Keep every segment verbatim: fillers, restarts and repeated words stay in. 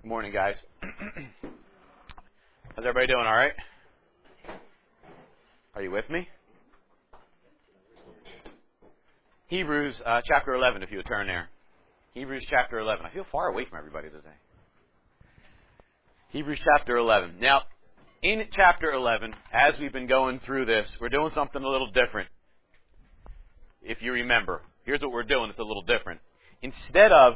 Good morning, guys. How's everybody doing? All right? Are you with me? Hebrews uh, chapter eleven, if you would turn there. Hebrews chapter eleven. I feel far away from everybody today. Hebrews chapter eleven. Now, in chapter eleven, as we've been going through this, we're doing something a little different. If you remember, here's what we're doing. It's a little different. Instead of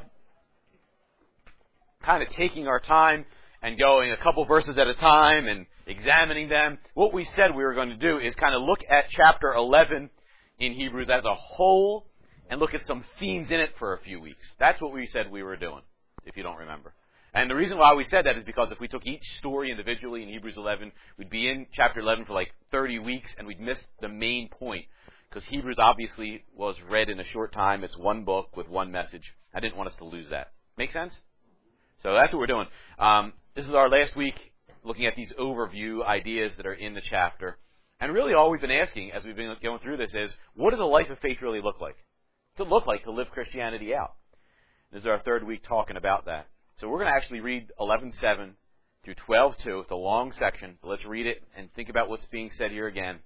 kind of taking our time and going a couple verses at a time and examining them, what we said we were going to do is kind of look at chapter eleven in Hebrews as a whole and look at some themes in it for a few weeks. That's what we said we were doing, if you don't remember. And the reason why we said that is because if we took each story individually in Hebrews eleven, we'd be in chapter eleven for like thirty weeks and we'd miss the main point. Because Hebrews obviously was read in a short time. It's one book with one message. I didn't want us to lose that. Make sense? So that's what we're doing. Um, this is our last week looking at these overview ideas that are in the chapter. And really all we've been asking as we've been going through this is, what does a life of faith really look like? What's it look like to live Christianity out? This is our third week talking about that. So we're going to actually read eleven seven through twelve two. It's a long section. But let's read it and think about what's being said here again.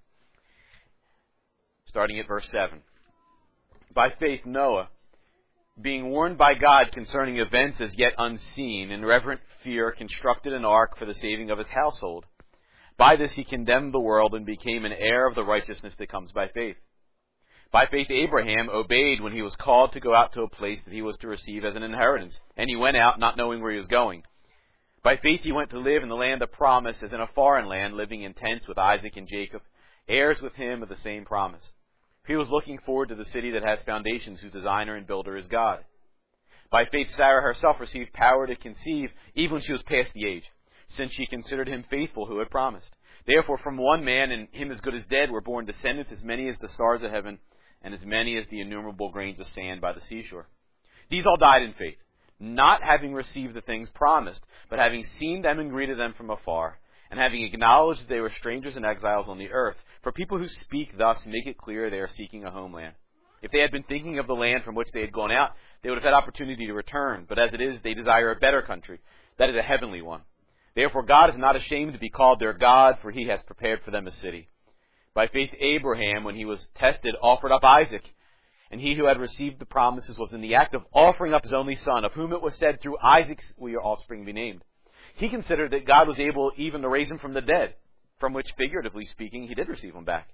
Starting at verse seven. By faith Noah, being warned by God concerning events as yet unseen, in reverent fear constructed an ark for the saving of his household. By this he condemned the world and became an heir of the righteousness that comes by faith. By faith Abraham obeyed when he was called to go out to a place that he was to receive as an inheritance, and he went out not knowing where he was going. By faith he went to live in the land of promise as in a foreign land, living in tents with Isaac and Jacob, heirs with him of the same promise. He was looking forward to the city that has foundations, whose designer and builder is God. By faith Sarah herself received power to conceive, even when she was past the age, since she considered him faithful who had promised. Therefore from one man, and him as good as dead, were born descendants as many as the stars of heaven, and as many as the innumerable grains of sand by the seashore. These all died in faith, not having received the things promised, but having seen them and greeted them from afar, and having acknowledged that they were strangers and exiles on the earth. For people who speak thus make it clear they are seeking a homeland. If they had been thinking of the land from which they had gone out, they would have had opportunity to return. But as it is, they desire a better country, that is a heavenly one. Therefore God is not ashamed to be called their God, for he has prepared for them a city. By faith Abraham, when he was tested, offered up Isaac. And he who had received the promises was in the act of offering up his only son, of whom it was said, through Isaac will your offspring be named. He considered that God was able even to raise him from the dead, from which, figuratively speaking, he did receive him back.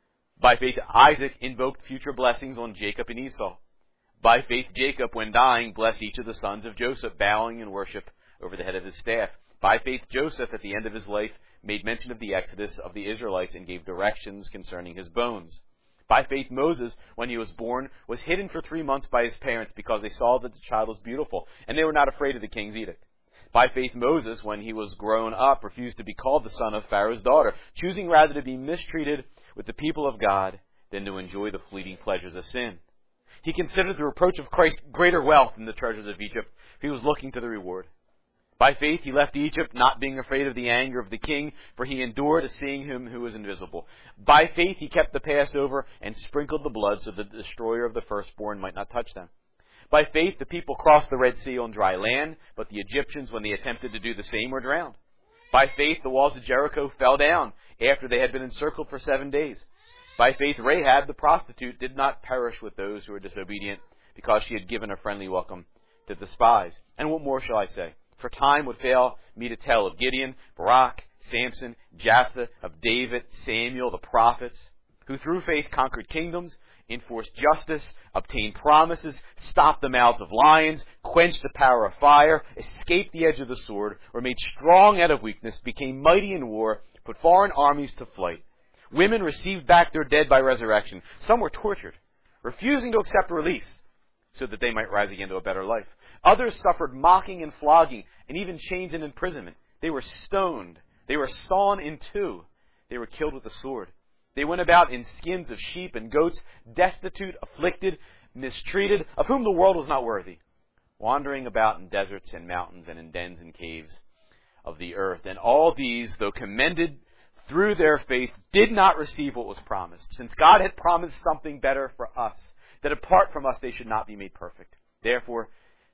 By faith Isaac invoked future blessings on Jacob and Esau. By faith Jacob, when dying, blessed each of the sons of Joseph, bowing in worship over the head of his staff. By faith Joseph, at the end of his life, made mention of the exodus of the Israelites and gave directions concerning his bones. By faith Moses, when he was born, was hidden for three months by his parents because they saw that the child was beautiful, and they were not afraid of the king's edict. By faith Moses, when he was grown up, refused to be called the son of Pharaoh's daughter, choosing rather to be mistreated with the people of God than to enjoy the fleeting pleasures of sin. He considered the reproach of Christ greater wealth than the treasures of Egypt, for he was looking to the reward. By faith he left Egypt, not being afraid of the anger of the king, for he endured as seeing him who was invisible. By faith he kept the Passover and sprinkled the blood so that the destroyer of the firstborn might not touch them. By faith the people crossed the Red Sea on dry land, but the Egyptians, when they attempted to do the same, were drowned. By faith the walls of Jericho fell down after they had been encircled for seven days. By faith Rahab the prostitute did not perish with those who were disobedient, because she had given a friendly welcome to the spies. And what more shall I say? For time would fail me to tell of Gideon, Barak, Samson, Jephthah, of David, Samuel, the prophets, who through faith conquered kingdoms, enforced justice, obtained promises, stopped the mouths of lions, quenched the power of fire, escaped the edge of the sword, were made strong out of weakness, became mighty in war, put foreign armies to flight. Women received back their dead by resurrection. Some were tortured, refusing to accept release, so that they might rise again to a better life. Others suffered mocking and flogging, and even chains and imprisonment. They were stoned. They were sawn in two. They were killed with the sword. They went about in skins of sheep and goats, destitute, afflicted, mistreated, of whom the world was not worthy, wandering about in deserts and mountains and in dens and caves of the earth. And all these, though commended through their faith, did not receive what was promised, since God had promised something better for us, that apart from us they should not be made perfect. Therefore,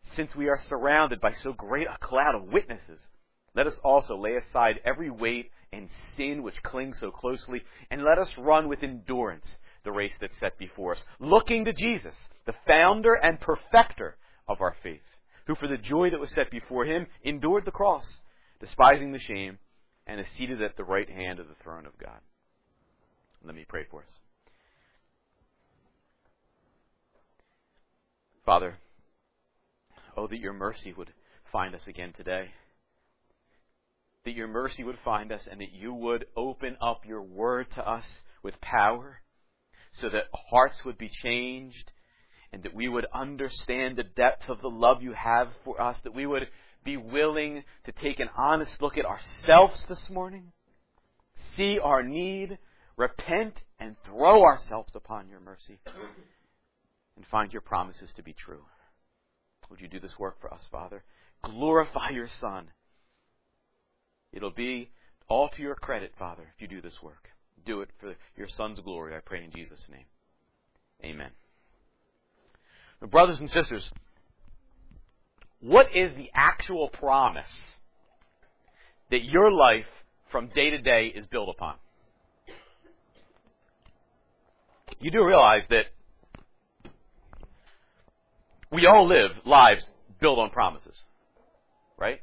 since we are surrounded by so great a cloud of witnesses, let us also lay aside every weight and sin which clings so closely, and let us run with endurance the race that's set before us, looking to Jesus, the founder and perfecter of our faith, who for the joy that was set before him endured the cross, despising the shame, and is seated at the right hand of the throne of God. Let me pray for us. Father, oh, that your mercy would find us again today. That your mercy would find us and that you would open up your word to us with power so that hearts would be changed and that we would understand the depth of the love you have for us, that we would be willing to take an honest look at ourselves this morning, see our need, repent, and throw ourselves upon your mercy and find your promises to be true. Would you do this work for us, Father? Glorify your Son. It'll be all to your credit, Father, if you do this work. Do it for your Son's glory, I pray in Jesus' name. Amen. Now, brothers and sisters, what is the actual promise that your life from day to day is built upon? You do realize that we all live lives built on promises, right?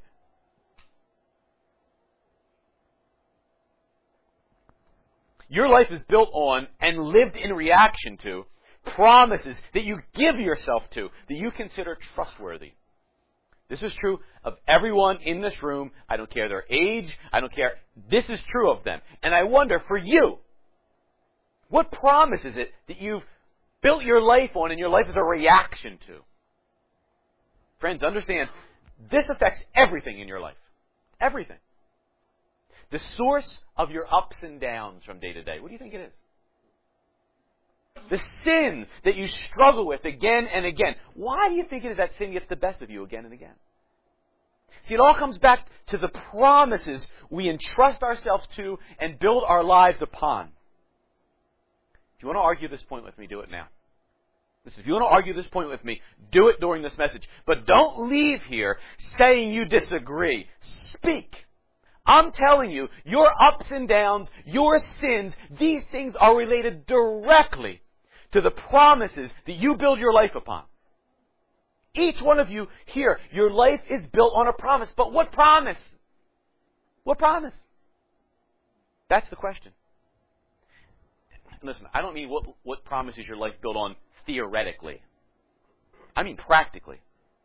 Your life is built on and lived in reaction to promises that you give yourself to, that you consider trustworthy. This is true of everyone in this room. I don't care their age. I don't care. This is true of them. And I wonder, for you, what promise is it that you've built your life on and your life is a reaction to? Friends, understand, this affects everything in your life. Everything. The source of your ups and downs from day to day, what do you think it is? The sin that you struggle with again and again. Why do you think it is that sin gets the best of you again and again? See, it all comes back to the promises we entrust ourselves to and build our lives upon. If you want to argue this point with me, do it now. Listen, if you want to argue this point with me, do it during this message. But don't leave here saying you disagree. Speak. I'm telling you, your ups and downs, your sins, these things are related directly to the promises that you build your life upon. Each one of you here, your life is built on a promise. But what promise? What promise? That's the question. Listen, I don't mean what, what promise is your life built on theoretically. I mean practically.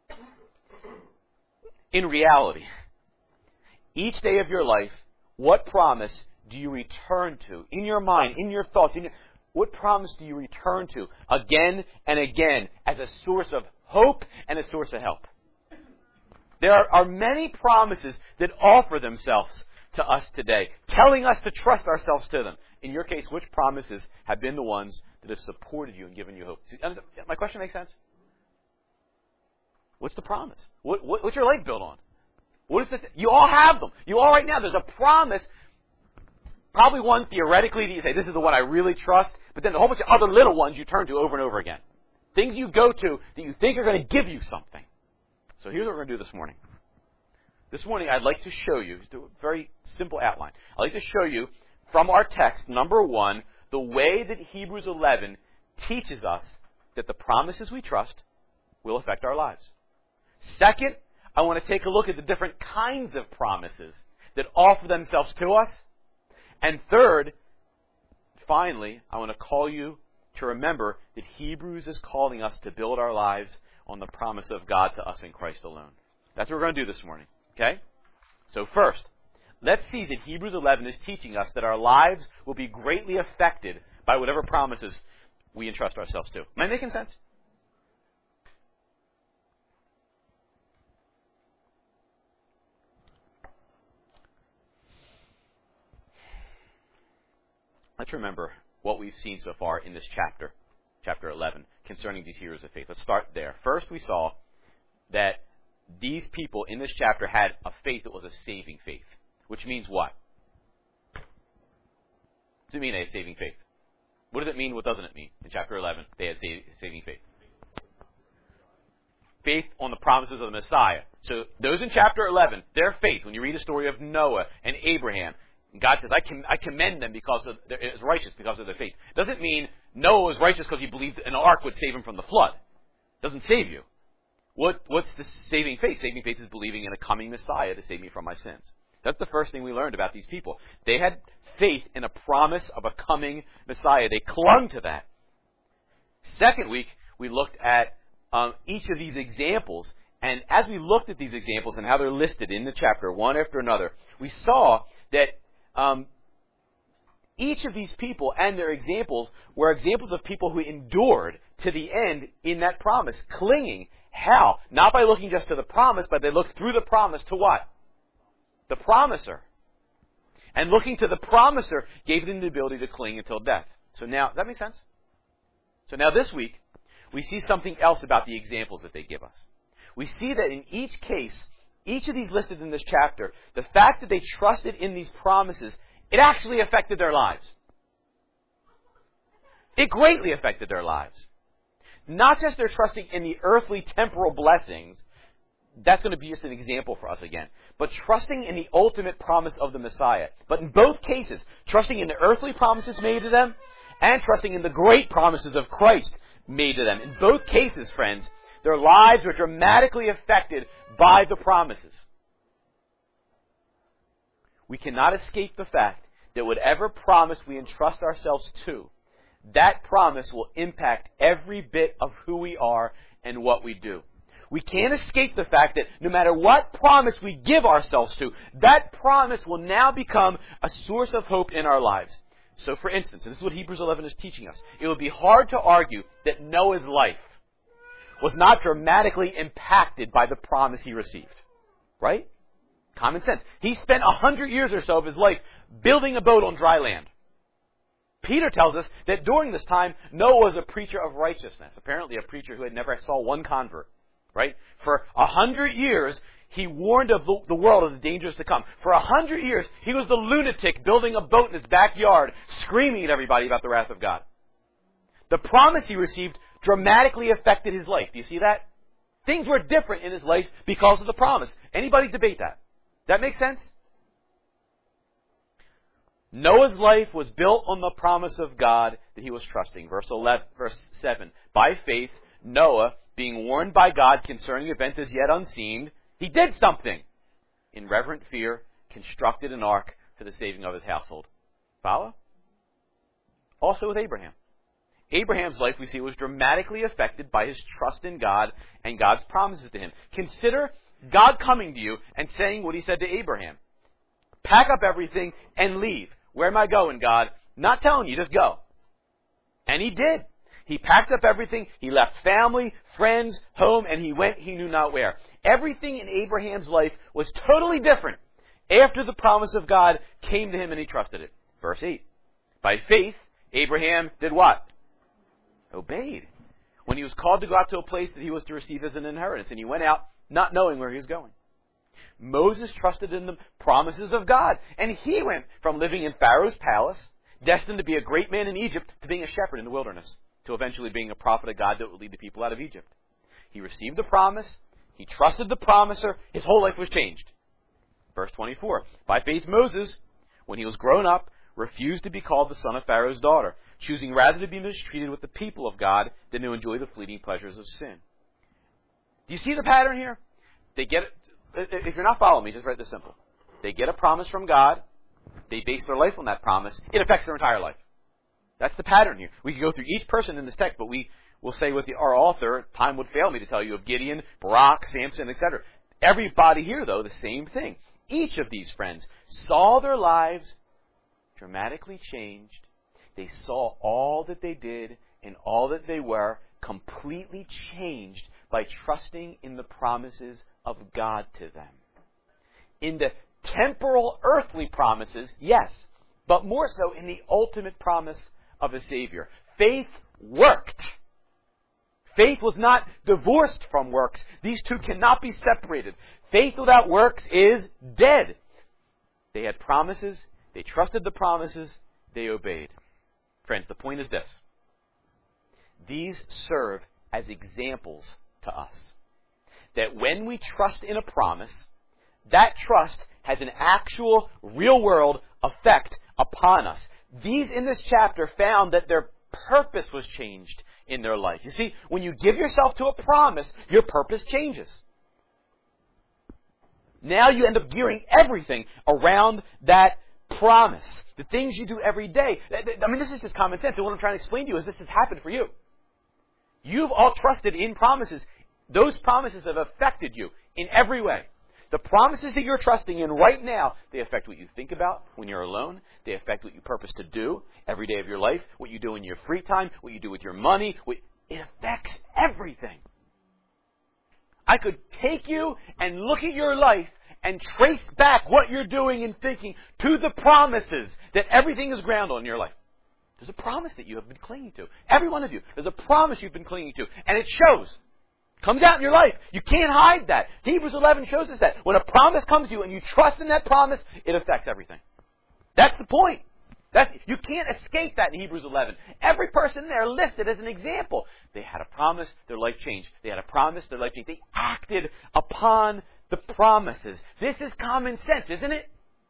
In reality. Each day of your life, what promise do you return to? In your mind, in your thoughts, in your, what promise do you return to again and again as a source of hope and a source of help? There are, are many promises that offer themselves to us today, telling us to trust ourselves to them. In your case, which promises have been the ones that have supported you and given you hope? My question makes sense? What's the promise? What, what, what's your life built on? What is the th- you all have them. You all right now, there's a promise, probably one theoretically that you say, this is the one I really trust, but then a whole bunch of other little ones you turn to over and over again. Things you go to that you think are going to give you something. So here's what we're going to do this morning. This morning I'd like to show you, just do a very simple outline. I'd like to show you from our text, number one, the way that Hebrews eleven teaches us that the promises we trust will affect our lives. Second, I want to take a look at the different kinds of promises that offer themselves to us. And third, finally, I want to call you to remember that Hebrews is calling us to build our lives on the promise of God to us in Christ alone. That's what we're going to do this morning. Okay? So first, let's see that Hebrews eleven is teaching us that our lives will be greatly affected by whatever promises we entrust ourselves to. Am I making sense? Let's remember what we've seen so far in this chapter, chapter eleven, concerning these heroes of faith. Let's start there. First, we saw that these people in this chapter had a faith that was a saving faith, which means what? What does it mean they had saving faith? What does it mean? What doesn't it mean? In chapter eleven, they had saving faith. faith on the promises of the Messiah. So those in chapter eleven, their faith, when you read the story of Noah and Abraham, God says, I, com- I commend them because of their, is righteous because of their faith. Doesn't mean Noah was righteous because he believed an ark would save him from the flood. Doesn't save you. What, what's the saving faith? Saving faith is believing in a coming Messiah to save me from my sins. That's the first thing we learned about these people. They had faith in a promise of a coming Messiah. They clung to that. Second week, we looked at um, each of these examples. And as we looked at these examples and how they're listed in the chapter, one after another, we saw that um, each of these people and their examples were examples of people who endured to the end in that promise, clinging. How? Not by looking just to the promise, but they looked through the promise to what? The promiser. And looking to the promiser gave them the ability to cling until death. So now, does that make sense? So now this week, we see something else about the examples that they give us. We see that in each case, each of these listed in this chapter, the fact that they trusted in these promises, it actually affected their lives. It greatly affected their lives. Not just their trusting in the earthly temporal blessings, that's going to be just an example for us again, but trusting in the ultimate promise of the Messiah. But in both cases, trusting in the earthly promises made to them and trusting in the great promises of Christ made to them. In both cases, friends, their lives were dramatically affected by the promises. We cannot escape the fact that whatever promise we entrust ourselves to, that promise will impact every bit of who we are and what we do. We can't escape the fact that no matter what promise we give ourselves to, that promise will now become a source of hope in our lives. So for instance, and this is what Hebrews eleven is teaching us, it would be hard to argue that Noah's life was not dramatically impacted by the promise he received. Right? Common sense. He spent a hundred years or so of his life building a boat on dry land. Peter tells us that during this time, Noah was a preacher of righteousness. Apparently a preacher who had never saw one convert. Right? For a hundred years, he warned of the world of the dangers to come. For a hundred years, he was the lunatic building a boat in his backyard, screaming at everybody about the wrath of God. The promise he received dramatically affected his life. Do you see that? Things were different in his life because of the promise. Anybody debate that? Does that make sense? Noah's life was built on the promise of God that he was trusting. Verse eleven, verse seven. By faith, Noah, being warned by God concerning events as yet unseen, he did something. In reverent fear, constructed an ark for the saving of his household. Follow? Also with Abraham. Abraham's life, we see, was dramatically affected by his trust in God and God's promises to him. Consider God coming to you and saying what he said to Abraham. Pack up everything and leave. Where am I going, God? Not telling you, just go. And he did. He packed up everything. He left family, friends, home, and he went he knew not where. Everything in Abraham's life was totally different after the promise of God came to him and he trusted it. Verse eight. By faith, Abraham did what? Obeyed. When he was called to go out to a place that he was to receive as an inheritance, and he went out not knowing where he was going. Moses trusted in the promises of God, and he went from living in Pharaoh's palace, destined to be a great man in Egypt, to being a shepherd in the wilderness, to eventually being a prophet of God that would lead the people out of Egypt. He received the promise, he trusted the promiser, his whole life was changed. Verse twenty-four, by faith Moses, when he was grown up, refused to be called the son of Pharaoh's daughter, choosing rather to be mistreated with the people of God than to enjoy the fleeting pleasures of sin. Do you see the pattern here? They get, if you're not following me, just write this simple. They get a promise from God, they base their life on that promise, it affects their entire life. That's the pattern here. We could go through each person in this text, but we will say with the, our author, time would fail me to tell you of Gideon, Barak, Samson, et cetera. Everybody here, though, the same thing. Each of these friends saw their lives dramatically changed. They saw all that they did and all that they were completely changed by trusting in the promises of God to them. In the temporal earthly promises, yes, but more so in the ultimate promise of a Savior. Faith worked. Faith was not divorced from works. These two cannot be separated. Faith without works is dead. They had promises. They trusted the promises. They obeyed. Friends, the point is this. These serve as examples to us. that when we trust in a promise, that trust has an actual, real-world effect upon us. These in this chapter found that their purpose was changed in their life. You see, when you give yourself to a promise, your purpose changes. Now you end up gearing everything around that promise. The things you do every day. I mean, this is just common sense. And what I'm trying to explain to you is this has happened for you. You've all trusted in promises. Those promises have affected you in every way. The promises that you're trusting in right now, they affect what you think about when you're alone. They affect what you purpose to do every day of your life, what you do in your free time, what you do with your money. What, it affects everything. I could take you and look at your life and trace back what you're doing and thinking to the promises that everything is grounded on in your life. There's a promise that you have been clinging to. Every one of you. There's a promise you've been clinging to. And it shows. Comes out in your life. You can't hide that. Hebrews eleven shows us that. When a promise comes to you and you trust in that promise, it affects everything. That's the point. That's, you can't escape that in Hebrews eleven. Every person there listed as an example. They had a promise, their life changed. They had a promise, their life changed. They acted upon the promises. This is common sense, isn't it?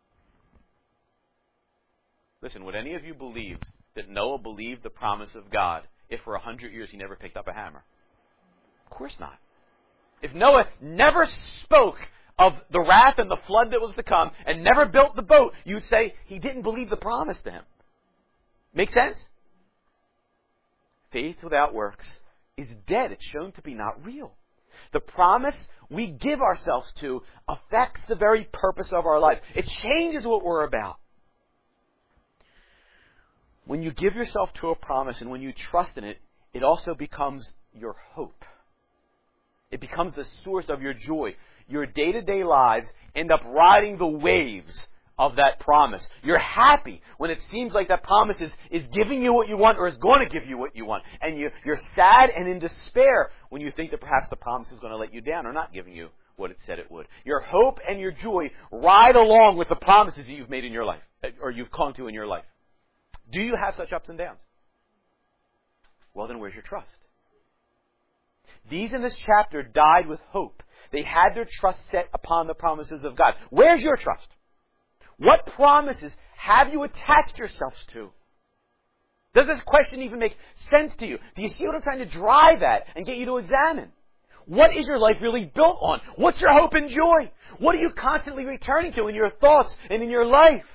Listen, would any of you believe that Noah believed the promise of God if for a hundred years he never picked up a hammer? Of course not. If Noah never spoke of the wrath and the flood that was to come and never built the boat, you'd say he didn't believe the promise to him. Make sense? Faith without works is dead. It's shown to be not real. The promise we give ourselves to affects the very purpose of our life. It changes what we're about. When you give yourself to a promise and when you trust in it, it also becomes your hope. It becomes the source of your joy. Your day-to-day lives end up riding the waves of that promise. You're happy when it seems like that promise is, is giving you what you want or is going to give you what you want. And you, you're sad and in despair when you think that perhaps the promise is going to let you down or not giving you what it said it would. Your hope and your joy ride along with the promises that you've made in your life or you've clung to in your life. Do you have such ups and downs? Well, then where's your trust? These in this chapter died with hope. They had their trust set upon the promises of God. Where's your trust? What promises have you attached yourselves to? Does this question even make sense to you? Do you see what I'm trying to drive at and get you to examine? What is your life really built on? What's your hope and joy? What are you constantly returning to in your thoughts and in your life?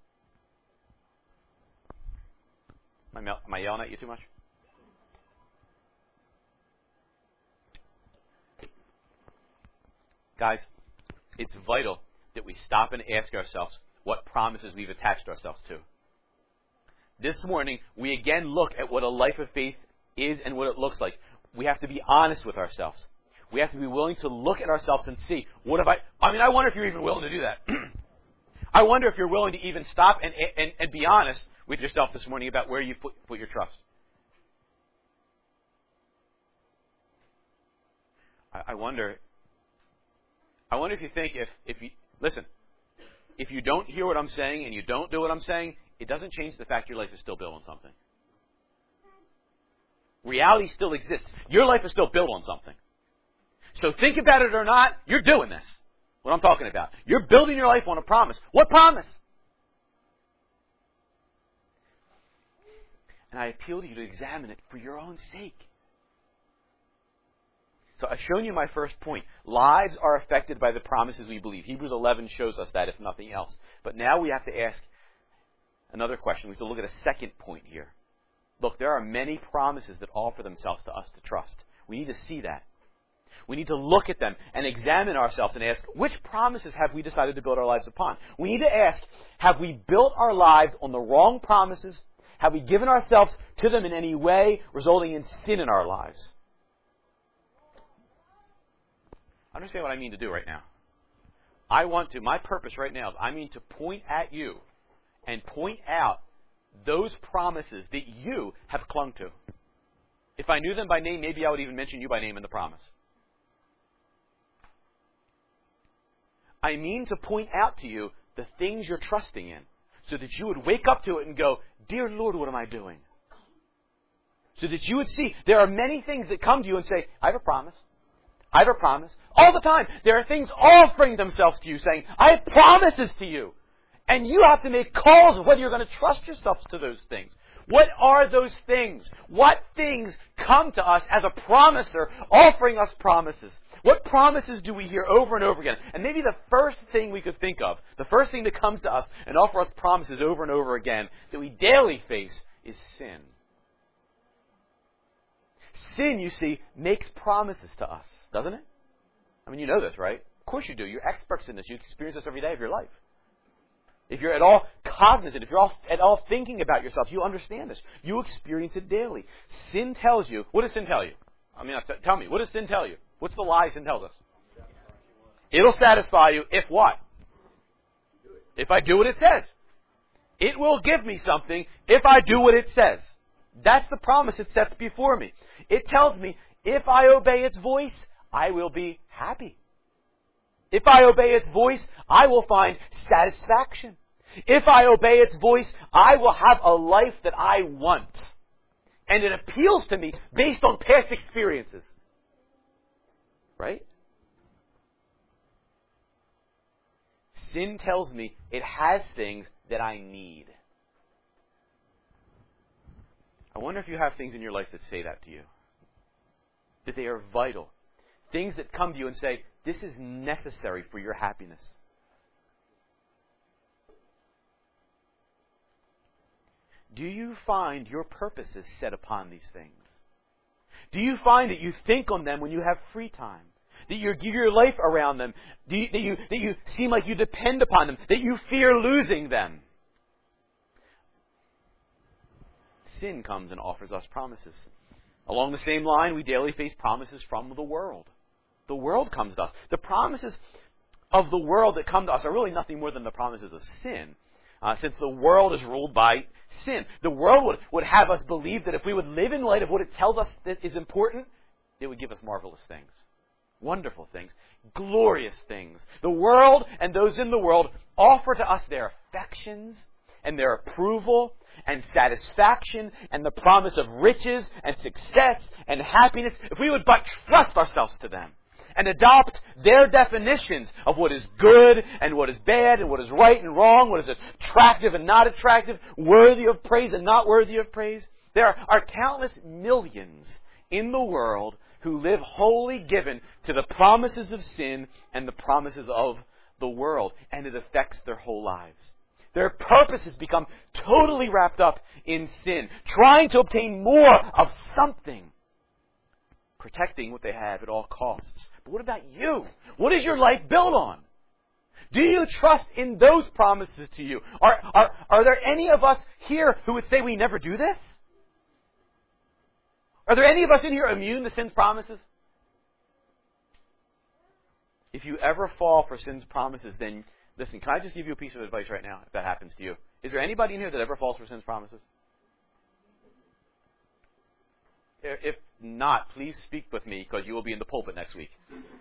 Am I, am I yelling at you too much? Guys, it's vital that we stop and ask ourselves what promises we've attached ourselves to. This morning, we again look at what a life of faith is and what it looks like. We have to be honest with ourselves. We have to be willing to look at ourselves and see, what have I... I mean, I wonder if you're even willing to do that. I wonder if you're willing to even stop and, and, and be honest with yourself this morning about where you put, put your trust. I, I wonder... I wonder if you think if, if you, listen, if you don't hear what I'm saying and you don't do what I'm saying, it doesn't change the fact your life is still built on something. Reality still exists. Your life is still built on something. So think about it or not, you're doing this. What I'm talking about. You're building your life on a promise. What promise? And I appeal to you to examine it for your own sake. So I've shown you my first point. Lives are affected by the promises we believe. Hebrews eleven shows us that, if nothing else. But now we have to ask another question. We have to look at a second point here. Look, there are many promises that offer themselves to us to trust. We need to see that. We need to look at them and examine ourselves and ask, which promises have we decided to build our lives upon? We need to ask, have we built our lives on the wrong promises? Have we given ourselves to them in any way, resulting in sin in our lives? Understand what I mean to do right now. I want to, my purpose right now is I mean to point at you and point out those promises that you have clung to. If I knew them by name, maybe I would even mention you by name in the promise. I mean to point out to you the things you're trusting in so that you would wake up to it and go, dear Lord, what am I doing? So that you would see there are many things that come to you and say, I have a promise. I have a promise. All the time. There are things offering themselves to you saying, I have promises to you. And you have to make calls of whether you're going to trust yourself to those things. What are those things? What things come to us as a promiser offering us promises? What promises do we hear over and over again? And maybe the first thing we could think of, the first thing that comes to us and offer us promises over and over again that we daily face is sin. Sin, you see, makes promises to us, doesn't it? I mean, you know this, right? Of course you do. You're experts in this. You experience this every day of your life. If you're at all cognizant, if you're all, at all thinking about yourself, you understand this. You experience it daily. Sin tells you, what does sin tell you? I mean, t- tell me, what does sin tell you? What's the lie sin tells us? It'll satisfy you if what? If I do what it says. It will give me something if I do what it says. That's the promise it sets before me. It tells me, if I obey its voice, I will be happy. If I obey its voice, I will find satisfaction. If I obey its voice, I will have a life that I want. And it appeals to me based on past experiences. Right? Sin tells me it has things that I need. I wonder if you have things in your life that say that to you. That they are vital. Things that come to you and say, this is necessary for your happiness. Do you find your purpose is set upon these things? Do you find that you think on them when you have free time? That you give your life around them? Do you, that, you, that you seem like you depend upon them? That you fear losing them? Sin comes and offers us promises. Along the same line, we daily face promises from the world. The world comes to us. The promises of the world that come to us are really nothing more than the promises of sin. Uh, since the world is ruled by sin. The world would, would have us believe that if we would live in light of what it tells us that is important, it would give us marvelous things. Wonderful things. Glorious things. The world and those in the world offer to us their affections and their approval and satisfaction and the promise of riches and success and happiness if we would but trust ourselves to them and adopt their definitions of what is good and what is bad and what is right and wrong, what is attractive and not attractive, worthy of praise and not worthy of praise. There are countless millions in the world who live wholly given to the promises of sin and the promises of the world, and it affects their whole lives. Their purposes become totally wrapped up in sin, trying to obtain more of something, protecting what they have at all costs. But what about you? What is your life built on? Do you trust in those promises to you? Are, are, are there any of us here who would say we never do this? Are there any of us in here immune to sin's promises? If you ever fall for sin's promises, then listen, can I just give you a piece of advice right now if that happens to you? Is there anybody in here that ever falls for sin's promises? If not, please speak with me because you will be in the pulpit next week.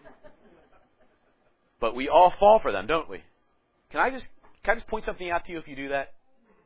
But we all fall for them, don't we? Can I just can I just point something out to you if you do that?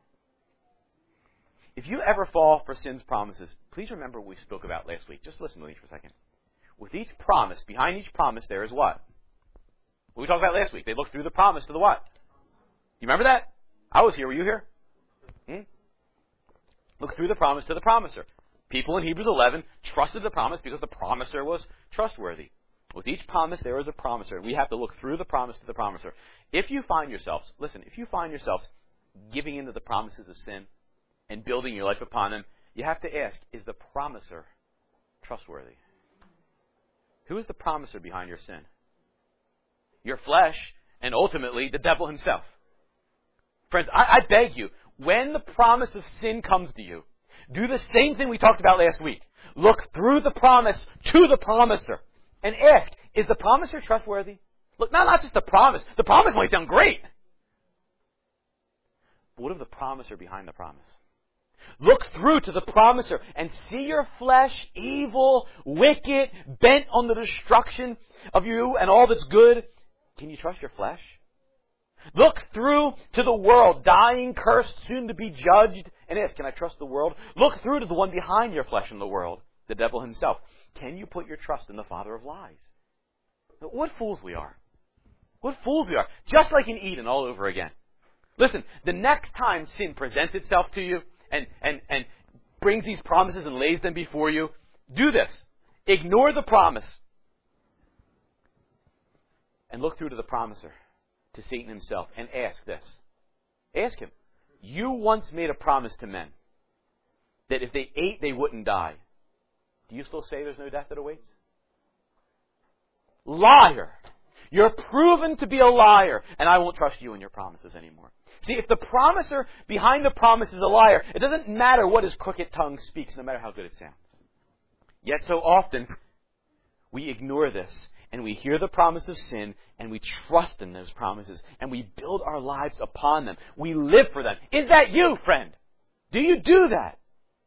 If you ever fall for sin's promises, please remember what we spoke about last week. Just listen to me for a second. With each promise, behind each promise there is what? What we talked about last week. They looked through the promise to the what? You remember that? I was here. Were you here? Hmm? Look through the promise to the promiser. People in Hebrews eleven trusted the promise because the promiser was trustworthy. With each promise, there is a promiser. We have to look through the promise to the promiser. If you find yourselves, listen, if you find yourselves giving into the promises of sin and building your life upon them, you have to ask, is the promiser trustworthy? Who is the promiser behind your sin? Your flesh, and ultimately the devil himself. Friends, I, I beg you, when the promise of sin comes to you, do the same thing we talked about last week. Look through the promise to the promiser and ask, is the promiser trustworthy? Look, not, not just the promise. The promise might sound great. But what of the promiser behind the promise? Look through to the promiser and see your flesh evil, wicked, bent on the destruction of you and all that's good. Can you trust your flesh? Look through to the world, dying, cursed, soon to be judged, and ask, can I trust the world? Look through to the one behind your flesh in the world, the devil himself. Can you put your trust in the father of lies? What fools we are. What fools we are. Just like in Eden all over again. Listen, the next time sin presents itself to you and, and, and brings these promises and lays them before you, do this. Ignore the promise. And look through to the promiser, to Satan himself, and ask this. Ask him. You once made a promise to men that if they ate, they wouldn't die. Do you still say there's no death that awaits? Liar! You're proven to be a liar, and I won't trust you in your promises anymore. See, if the promiser behind the promise is a liar, it doesn't matter what his crooked tongue speaks, no matter how good it sounds. Yet so often, we ignore this, and we hear the promise of sin, and we trust in those promises, and we build our lives upon them. We live for them. Is that you, friend? Do you do that?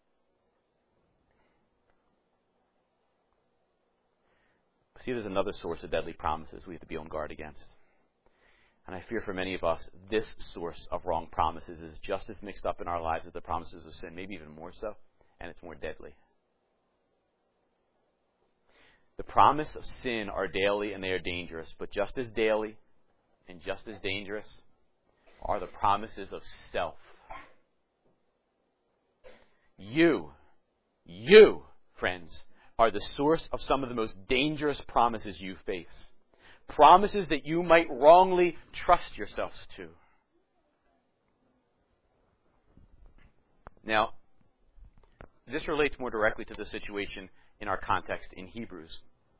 See, there's another source of deadly promises we have to be on guard against. And I fear for many of us, this source of wrong promises is just as mixed up in our lives as the promises of sin, maybe even more so, and it's more deadly. The promise of sin are daily and they are dangerous, but just as daily and just as dangerous are the promises of self. You, you, friends, are the source of some of the most dangerous promises you face. Promises that you might wrongly trust yourselves to. Now, this relates more directly to the situation in our context in Hebrews.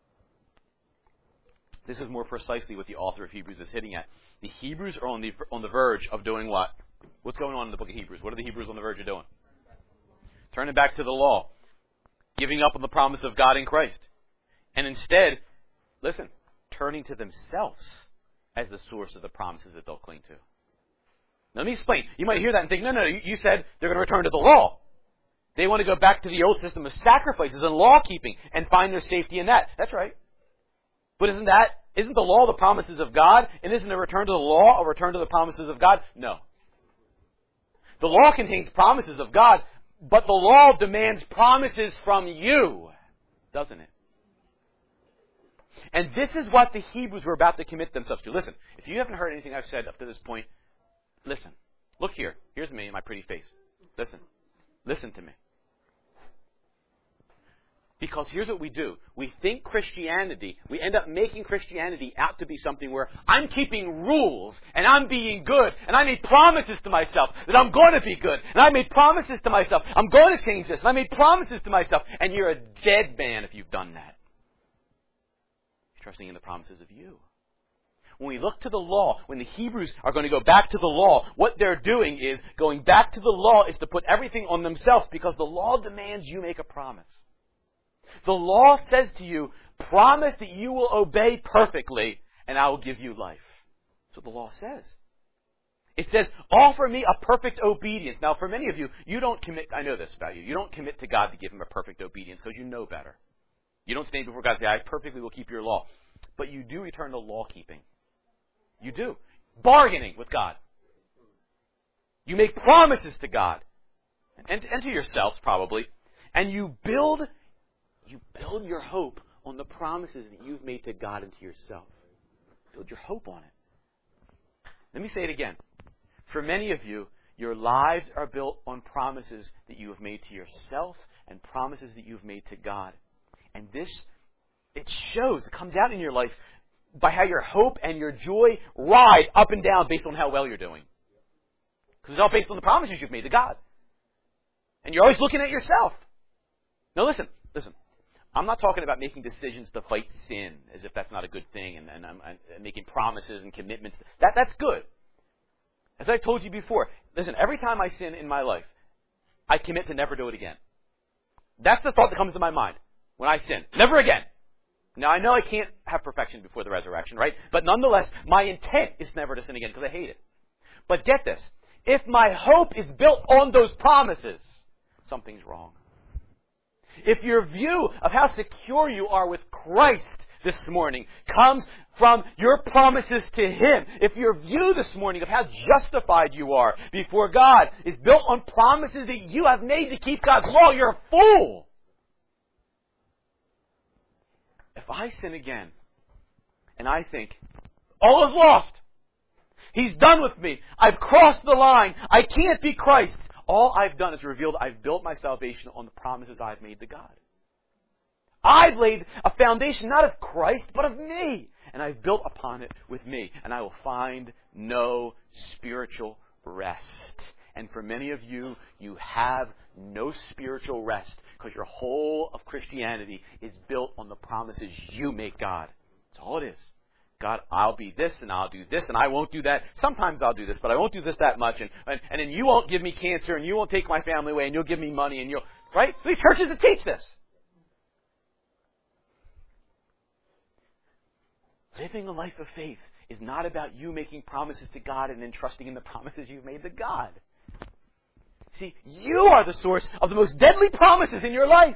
This is more precisely what the author of Hebrews is hitting at. The Hebrews are on the on the verge of doing what? What's going on in the book of Hebrews? What are the Hebrews on the verge of doing? Turning back to the law. Giving up on the promise of God in Christ. And instead, listen, turning to themselves as the source of the promises that they'll cling to. Now, let me explain. You might hear that and think, no, no, you said they're going to return to the law. They want to go back to the old system of sacrifices and law-keeping and find their safety in that. That's right. But isn't that, isn't the law the promises of God? And isn't a return to the law a return to the promises of God? No. The law contains promises of God, but the law demands promises from you, doesn't it? And this is what the Hebrews were about to commit themselves to. Listen, if you haven't heard anything I've said up to this point, listen. Look here. Here's me in my pretty face. Listen. Listen to me. Because here's what we do. We think Christianity, we end up making Christianity out to be something where I'm keeping rules and I'm being good and I made promises to myself that I'm going to be good and I made promises to myself I'm going to change this and I made promises to myself, and you're a dead man if you've done that. You're trusting in the promises of you. When we look to the law, when the Hebrews are going to go back to the law, what they're doing is going back to the law is to put everything on themselves, because the law demands you make a promise. The law says to you, promise that you will obey perfectly and I will give you life. That's what the law says. It says, offer me a perfect obedience. Now, for many of you, you don't commit, I know this about you, you don't commit to God to give him a perfect obedience because you know better. You don't stand before God and say, I perfectly will keep your law. But you do return to law keeping. You do. Bargaining with God. You make promises to God. And, and to yourselves, probably. And you build You build your hope on the promises that you've made to God and to yourself. Build your hope on it. Let me say it again. For many of you, your lives are built on promises that you have made to yourself and promises that you've made to God. And this, it shows, it comes out in your life by how your hope and your joy ride up and down based on how well you're doing. Because it's all based on the promises you've made to God. And you're always looking at yourself. Now listen, listen. I'm not talking about making decisions to fight sin, as if that's not a good thing, and, and, and, and making promises and commitments. That, that's good. As I told you before, listen, every time I sin in my life, I commit to never do it again. That's the thought that comes to my mind when I sin. Never again. Now, I know I can't have perfection before the resurrection, right? But nonetheless, my intent is never to sin again because I hate it. But get this. If my hope is built on those promises, something's wrong. If your view of how secure you are with Christ this morning comes from your promises to Him, if your view this morning of how justified you are before God is built on promises that you have made to keep God's law, you're a fool. If I sin again, And I think, all is lost. He's done with me. I've crossed the line. I can't be Christ. All I've done is revealed I've built my salvation on the promises I've made to God. I've laid a foundation not of Christ, but of me. And I've built upon it with me. And I will find no spiritual rest. And for many of you, you have no spiritual rest because your whole of Christianity is built on the promises you make God. That's all it is. God, I'll be this and I'll do this and I won't do that. Sometimes I'll do this, but I won't do this that much. And, and, and then you won't give me cancer and you won't take my family away and you'll give me money and you'll... Right? These churches that teach this. Living a life of faith is not about you making promises to God and then trusting in the promises you've made to God. See, you are the source of the most deadly promises in your life.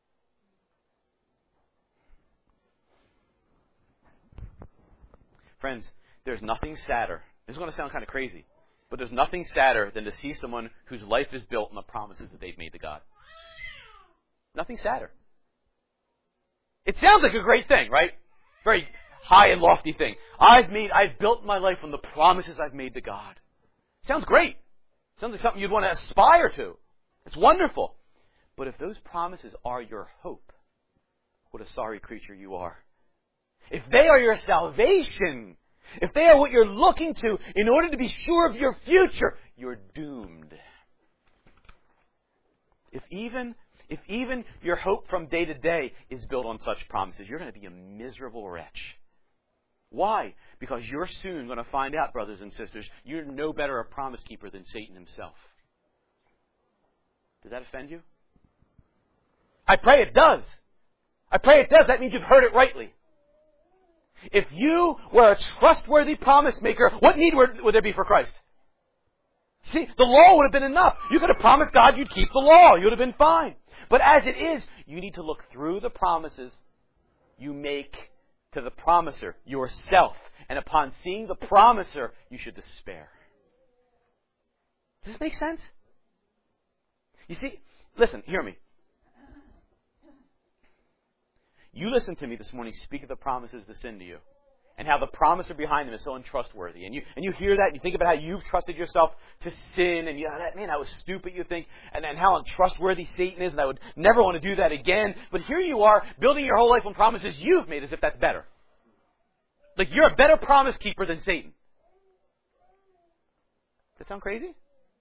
Friends, there's nothing sadder. This is going to sound kind of crazy, but there's nothing sadder than to see someone whose life is built on the promises that they've made to God. Nothing sadder. It sounds like a great thing, right? Very high and lofty thing. I've made, I've built my life on the promises I've made to God. Sounds great. Sounds like something you'd want to aspire to. It's wonderful. But if those promises are your hope, what a sorry creature you are. If they are your salvation, if they are what you're looking to in order to be sure of your future, you're doomed. If even, if even your hope from day to day is built on such promises, you're going to be a miserable wretch. Why? Because you're soon going to find out, brothers and sisters, you're no better a promise keeper than Satan himself. Does that offend you? I pray it does. I pray it does. That means you've heard it rightly. If you were a trustworthy promise maker, what need would, would there be for Christ? See, the law would have been enough. You could have promised God you'd keep the law. You would have been fine. But as it is, you need to look through the promises you make to the promiser, yourself. And upon seeing the promiser, you should despair. Does this make sense? You see, listen, hear me. You listen to me this morning speak of the promises that sin to you. And how the promiser behind them is so untrustworthy. And you and you hear that and you think about how you've trusted yourself to sin. And you know, that, man, that was stupid, you think. And, and how untrustworthy Satan is. And I would never want to do that again. But here you are building your whole life on promises you've made as if that's better. Like you're a better promise keeper than Satan. Does that sound crazy?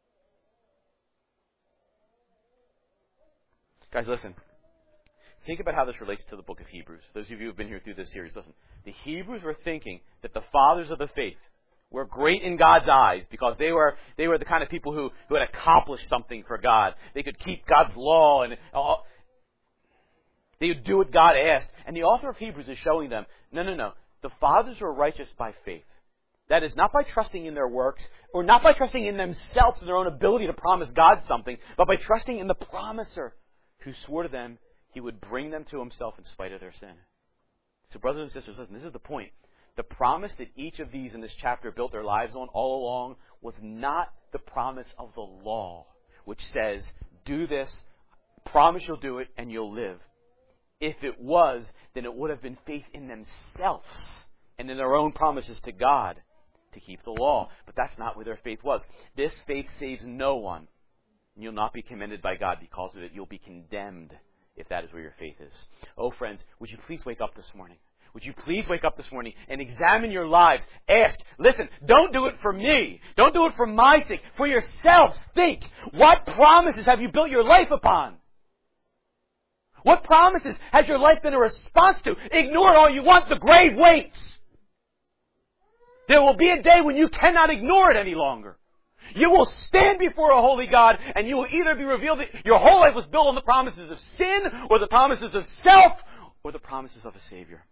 Guys, listen. Think about how this relates to the book of Hebrews. Those of you who have been here through this series, listen. The Hebrews were thinking that the fathers of the faith were great in God's eyes because they were they were the kind of people who, who had accomplished something for God. They could keep God's law and uh, they would do what God asked. And the author of Hebrews is showing them, no, no, no. The fathers were righteous by faith. That is, not by trusting in their works or not by trusting in themselves and their own ability to promise God something, but by trusting in the promiser who swore to them He would bring them to Himself in spite of their sin. So brothers and sisters, listen, this is the point. The promise that each of these in this chapter built their lives on all along was not the promise of the law, which says, do this, promise you'll do it, and you'll live. If it was, then it would have been faith in themselves and in their own promises to God to keep the law. But that's not where their faith was. This faith saves no one. And you'll not be commended by God because of it. You'll be condemned if that is where your faith is. Oh, friends, would you please wake up this morning? Would you please wake up this morning and examine your lives? Ask, listen, don't do it for me. Don't do it for my sake. For yourselves, think. What promises have you built your life upon? What promises has your life been a response to? Ignore it all you want. The grave waits. There will be a day when you cannot ignore it any longer. You will stand before a holy God and you will either be revealed that your whole life was built on the promises of sin or the promises of self or the promises of a Savior.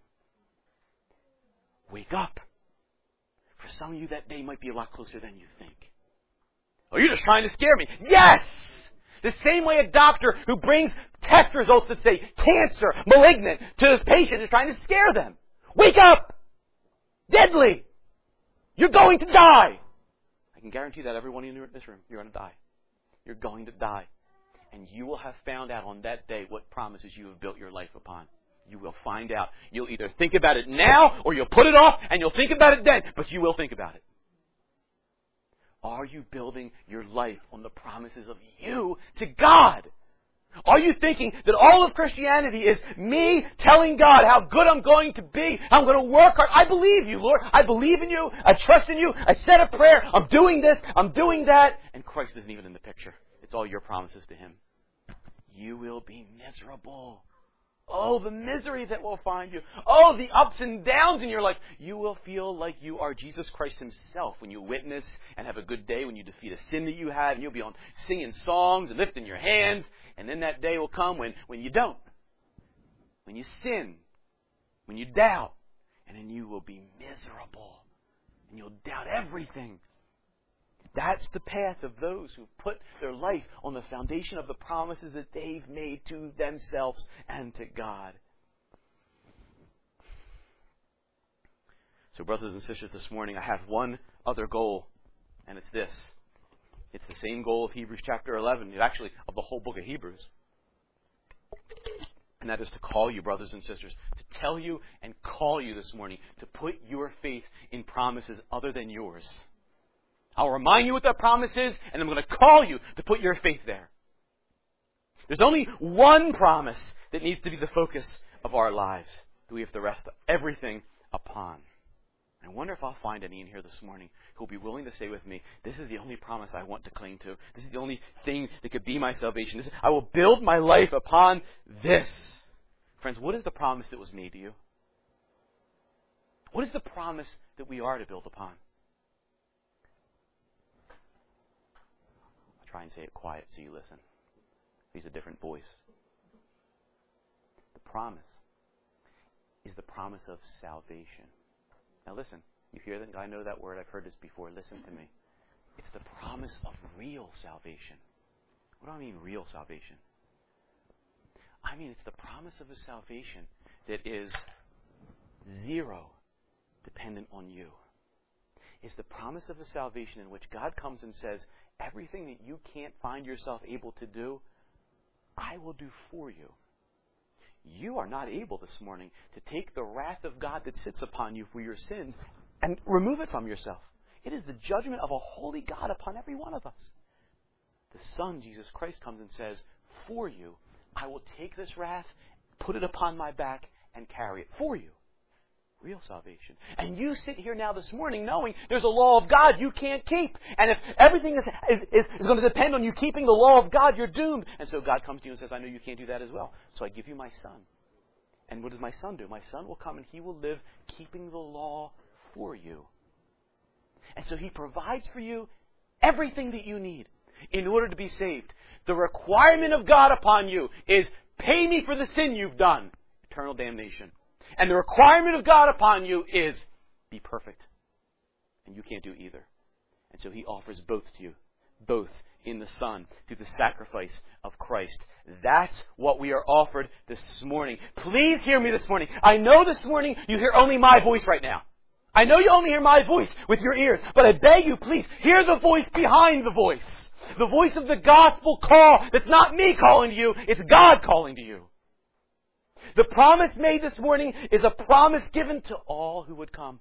Wake up. For some of you that day might be a lot closer than you think. Oh, you're just trying to scare me. Yes! The same way a doctor who brings test results that say cancer, malignant, to his patient is trying to scare them. Wake up! Deadly! You're going to die! I can guarantee that everyone in this room, you're going to die. You're going to die. And you will have found out on that day what promises you have built your life upon. You will find out. You'll either think about it now or you'll put it off and you'll think about it then, but you will think about it. Are you building your life on the promises of you to God? Are you thinking that all of Christianity is me telling God how good I'm going to be, how I'm going to work hard? I believe you, Lord. I believe in you. I trust in you. I said a prayer. I'm doing this. I'm doing that. And Christ isn't even in the picture. It's all your promises to Him. You will be miserable. Oh, the misery that will find you. Oh, the ups and downs in your life. You will feel like you are Jesus Christ Himself when you witness and have a good day, when you defeat a sin that you have, and you'll be on singing songs and lifting your hands. And then that day will come when, when you don't. When you sin. When you doubt. And then you will be miserable. And you'll doubt everything. That's the path of those who put their life on the foundation of the promises that they've made to themselves and to God. So, brothers and sisters, this morning I have one other goal, and it's this. It's the same goal of Hebrews chapter eleven, actually of the whole book of Hebrews. And that is to call you, brothers and sisters, to tell you and call you this morning to put your faith in promises other than yours. I'll remind you what that promise is, and I'm going to call you to put your faith there. There's only one promise that needs to be the focus of our lives that we have to rest everything upon. I wonder if I'll find any in here this morning who will be willing to say with me, this is the only promise I want to cling to. This is the only thing that could be my salvation. This is, I will build my life upon this. Friends, what is the promise that was made to you? What is the promise that we are to build upon? I'll try and say it quiet so you listen. Use a different voice. The promise is the promise of salvation. Now listen, you hear that? I know that word. I've heard this before. Listen to me. It's the promise of real salvation. What do I mean, real salvation? I mean, it's the promise of a salvation that is zero dependent on you. It's the promise of a salvation in which God comes and says, everything that you can't find yourself able to do, I will do for you. You are not able this morning to take the wrath of God that sits upon you for your sins and remove it from yourself. It is the judgment of a holy God upon every one of us. The Son, Jesus Christ, comes and says, for you, I will take this wrath, put it upon my back, and carry it for you. Real salvation. And you sit here now this morning knowing there's a law of God you can't keep. And if everything is, is, is, is going to depend on you keeping the law of God, you're doomed. And so God comes to you and says, I know you can't do that as well. So I give you my Son. And what does my Son do? My Son will come and He will live keeping the law for you. And so He provides for you everything that you need in order to be saved. The requirement of God upon you is pay me for the sin you've done. Eternal damnation. And the requirement of God upon you is be perfect. And you can't do either. And so He offers both to you. Both in the Son through the sacrifice of Christ. That's what we are offered this morning. Please hear me this morning. I know this morning you hear only my voice right now. I know you only hear my voice with your ears. But I beg you, please, hear the voice behind the voice. The voice of the gospel call that's not me calling to you. It's God calling to you. The promise made this morning is a promise given to all who would come.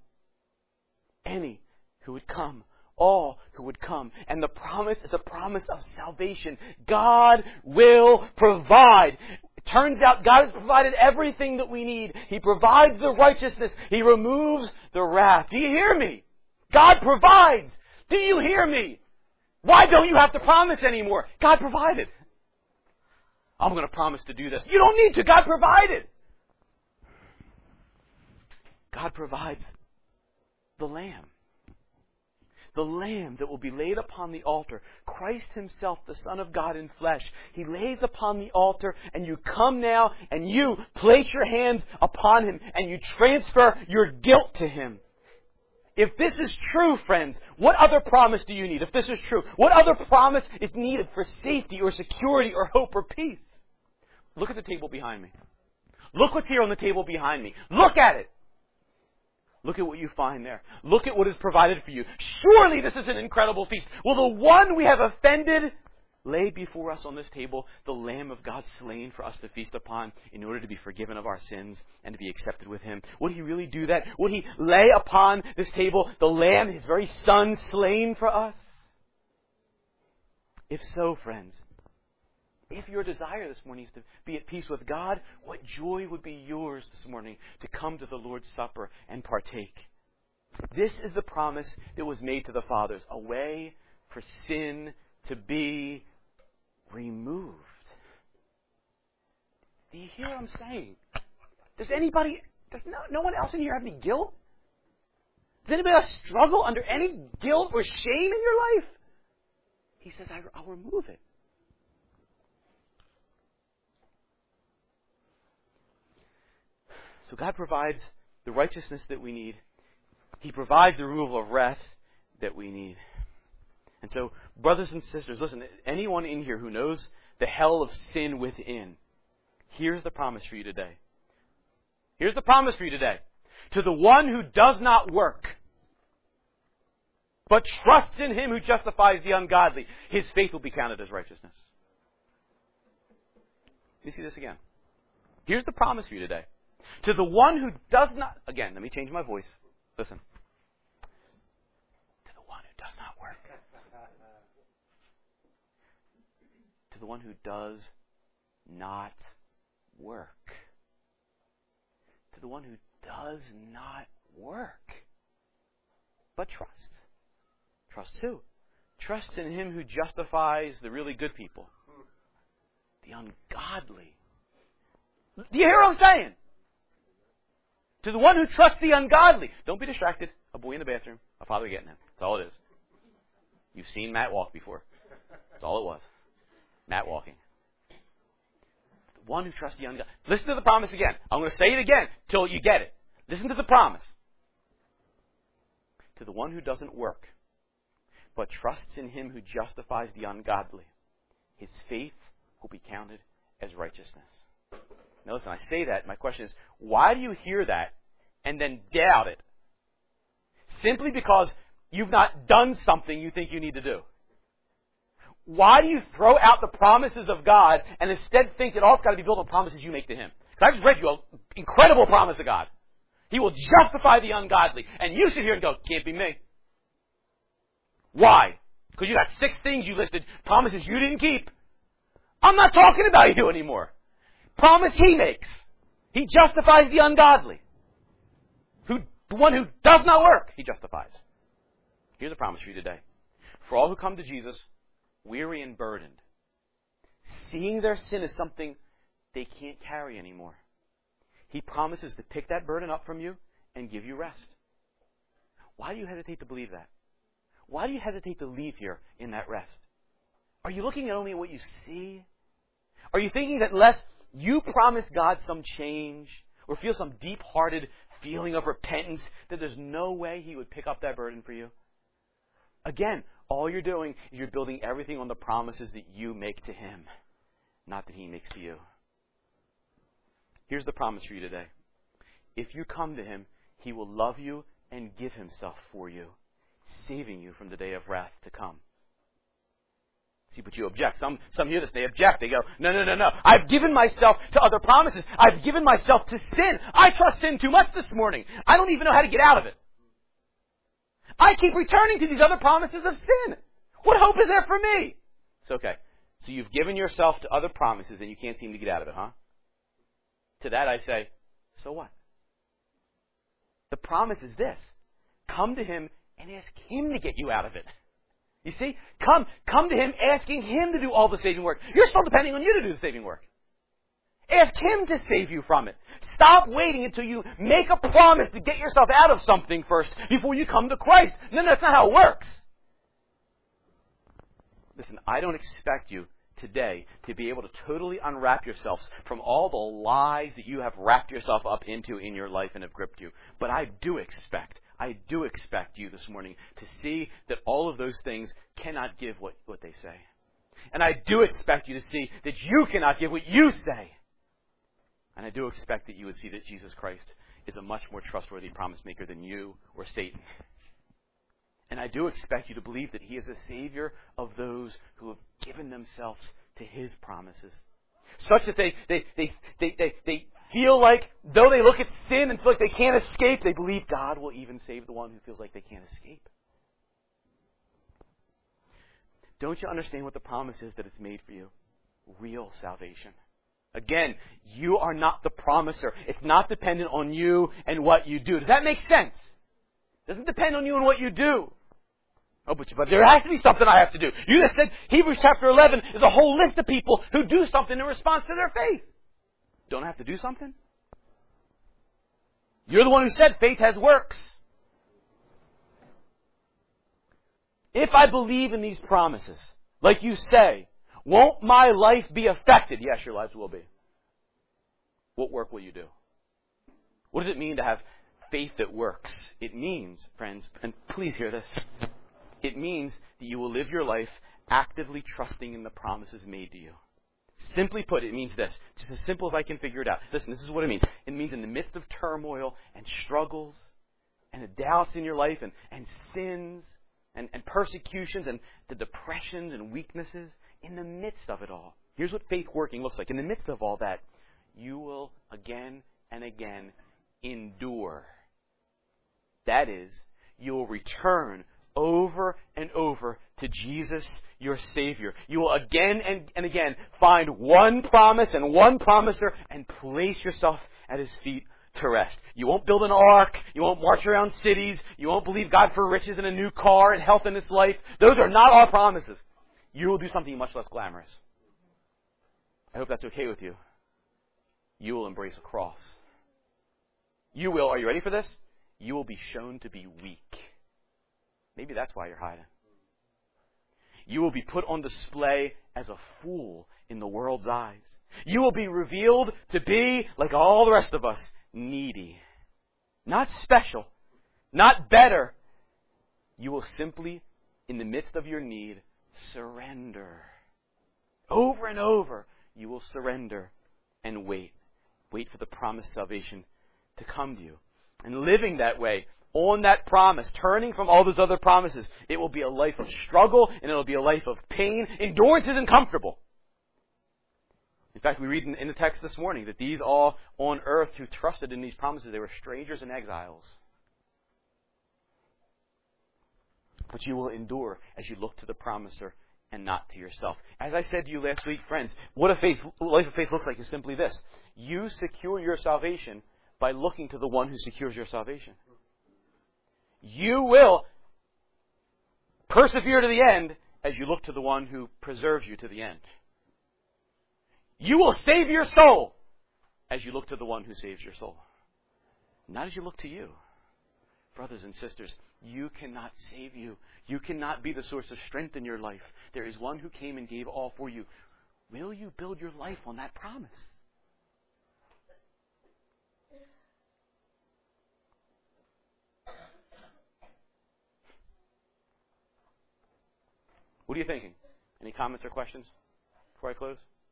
Any who would come. All who would come. And the promise is a promise of salvation. God will provide. It turns out God has provided everything that we need. He provides the righteousness. He removes the wrath. Do you hear me? God provides. Do you hear me? Why don't you have to promise anymore? God provided. I'm going to promise to do this. You don't need to. God provided. God provides the Lamb. The Lamb that will be laid upon the altar. Christ Himself, the Son of God in flesh. He lays upon the altar and you come now and you place your hands upon Him and you transfer your guilt to Him. If this is true, friends, what other promise do you need? If this is true, what other promise is needed for safety or security or hope or peace? Look at the table behind me. Look what's here on the table behind me. Look at it. Look at what you find there. Look at what is provided for you. Surely this is an incredible feast. Will the one we have offended lay before us on this table the Lamb of God slain for us to feast upon in order to be forgiven of our sins and to be accepted with Him? Would He really do that? Would He lay upon this table the Lamb, His very Son, slain for us? If so, friends, if your desire this morning is to be at peace with God, what joy would be yours this morning to come to the Lord's Supper and partake. This is the promise that was made to the fathers, a way for sin to be removed. Do you hear what I'm saying? Does anybody, does no, no one else in here have any guilt? Does anybody else struggle under any guilt or shame in your life? He says, I'll remove it. So God provides the righteousness that we need. He provides the removal of wrath that we need. And so, brothers and sisters, listen, anyone in here who knows the hell of sin within, here's the promise for you today. Here's the promise for you today. To the one who does not work, but trusts in Him who justifies the ungodly, his faith will be counted as righteousness. You see this again? Here's the promise for you today. To the one who does not... Again, let me change my voice. Listen. To the one who does not work. To the one who does not work. To the one who does not work, but trusts. Trusts who? Trusts in Him who justifies the really good people. The ungodly. Do you hear what I'm saying? To the one who trusts the ungodly. Don't be distracted. A boy in the bathroom. A father getting him. That's all it is. You've seen Matt walk before. That's all it was. Matt walking. The one who trusts the ungodly. Listen to the promise again. I'm going to say it again till you get it. Listen to the promise. To the one who doesn't work, but trusts in Him who justifies the ungodly, his faith will be counted as righteousness. Now listen, I say that, my question is, why do you hear that and then doubt it? Simply because you've not done something you think you need to do. Why do you throw out the promises of God and instead think that all it's got to be built on promises you make to Him? Because I just read you an incredible promise of God. He will justify the ungodly. And you sit here and go, can't be me. Why? Because you got six things you listed, promises you didn't keep. I'm not talking about you anymore. Promise He makes. He justifies the ungodly. Who, the one who does not work, He justifies. Here's a promise for you today. For all who come to Jesus, weary and burdened, seeing their sin as something they can't carry anymore, He promises to pick that burden up from you and give you rest. Why do you hesitate to believe that? Why do you hesitate to leave here in that rest? Are you looking at only what you see? Are you thinking that unless you promise God some change or feel some deep-hearted feeling of repentance, that there's no way He would pick up that burden for you? Again, all you're doing is you're building everything on the promises that you make to Him, not that He makes to you. Here's the promise for you today. If you come to Him, He will love you and give Himself for you, saving you from the day of wrath to come. See, but you object. Some some hear this, they object. They go, no, no, no, no. I've given myself to other promises. I've given myself to sin. I trust sin too much this morning. I don't even know how to get out of it. I keep returning to these other promises of sin. What hope is there for me? It's okay. So you've given yourself to other promises and you can't seem to get out of it, huh? To that I say, so what? The promise is this. Come to Him and ask Him to get you out of it. You see? Come, come to Him asking Him to do all the saving work. You're still depending on you to do the saving work. Ask Him to save you from it. Stop waiting until you make a promise to get yourself out of something first before you come to Christ. No, no, that's not how it works. Listen, I don't expect you today to be able to totally unwrap yourselves from all the lies that you have wrapped yourself up into in your life and have gripped you. But I do expect, I do expect you this morning to see that all of those things cannot give what, what they say. And I do expect you to see that you cannot give what you say. And I do expect that you would see that Jesus Christ is a much more trustworthy promise maker than you or Satan. And I do expect you to believe that He is a Savior of those who have given themselves to His promises. Such that they, they, they, they, they, they feel like, though they look at sin and feel like they can't escape, they believe God will even save the one who feels like they can't escape. Don't you understand what the promise is that it's made for you? Real salvation. Again, you are not the promiser. It's not dependent on you and what you do. Does that make sense? It doesn't depend on you and what you do. Oh, but, but there has to be something I have to do. You just said Hebrews chapter eleven is a whole list of people who do something in response to their faith. Don't I have to do something? You're the one who said faith has works. If I believe in these promises, like you say, won't my life be affected? Yes, your lives will be. What work will you do? What does it mean to have faith that works? It means, friends, and please hear this, it means that you will live your life actively trusting in the promises made to you. Simply put, it means this, just as simple as I can figure it out. Listen, this is what it means. It means in the midst of turmoil and struggles and the doubts in your life and, and sins and, and persecutions and the depressions and weaknesses, in the midst of it all, here's what faith working looks like. In the midst of all that, you will again and again endure. That is, you will return over and over to Jesus, your Savior. You will again and, and again find one promise and one promiser and place yourself at His feet to rest. You won't build an ark. You won't march around cities. You won't believe God for riches and a new car and health in this life. Those are not our promises. You will do something much less glamorous. I hope that's okay with you. You will embrace a cross. You will, are you ready for this? You will be shown to be weak. Maybe that's why you're hiding. You will be put on display as a fool in the world's eyes. You will be revealed to be, like all the rest of us, needy. Not special. Not better. You will simply, in the midst of your need, surrender. Over and over, you will surrender and wait. Wait for the promised salvation to come to you. And living that way, on that promise, turning from all those other promises, it will be a life of struggle and it will be a life of pain. Endurance isn't comfortable. In fact, we read in, in the text this morning that these all on earth who trusted in these promises, they were strangers and exiles. But you will endure as you look to the promiser and not to yourself. As I said to you last week, friends, what a faith, life of faith looks like is simply this. You secure your salvation by looking to the one who secures your salvation. You will persevere to the end as you look to the one who preserves you to the end. You will save your soul as you look to the one who saves your soul. Not as you look to you. Brothers and sisters, you cannot save you. You cannot be the source of strength in your life. There is one who came and gave all for you. Will you build your life on that promise? What are you thinking? Any comments or questions before I close?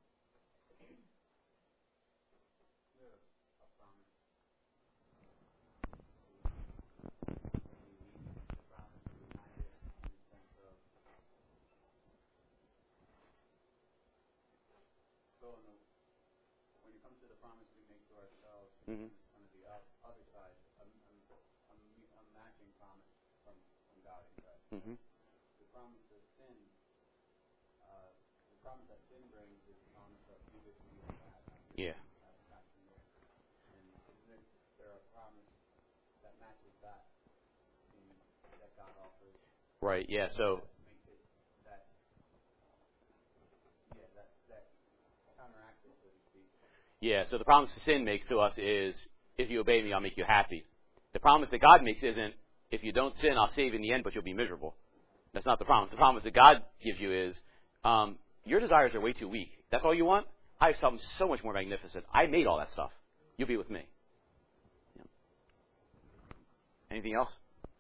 Mm-hmm. On the other side, a, a, a matching promise from, from God in Christ. Mm-hmm. The promise of sin, uh, the promise that sin brings is the promise of you get to be with God. Yeah. And isn't there a promise that matches that in, that God offers? Right, yeah, so... That makes it that, yeah, that, that counteracts it, so to speak. Yeah, so the promise that sin makes to us is, if you obey me, I'll make you happy. The promise that God makes isn't, if you don't sin, I'll save you in the end, but you'll be miserable. That's not the promise. The promise that God gives you is, um, your desires are way too weak. That's all you want? I have something so much more magnificent. I made all that stuff. You'll be with me. Yeah. Anything else?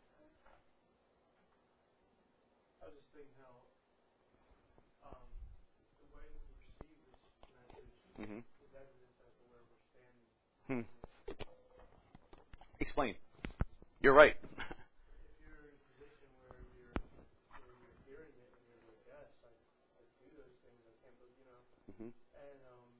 I just think how um, the way we receive this message Mm-hmm. is evidence as to where we're standing. Hmm. Explain. You're right. If you're in a position where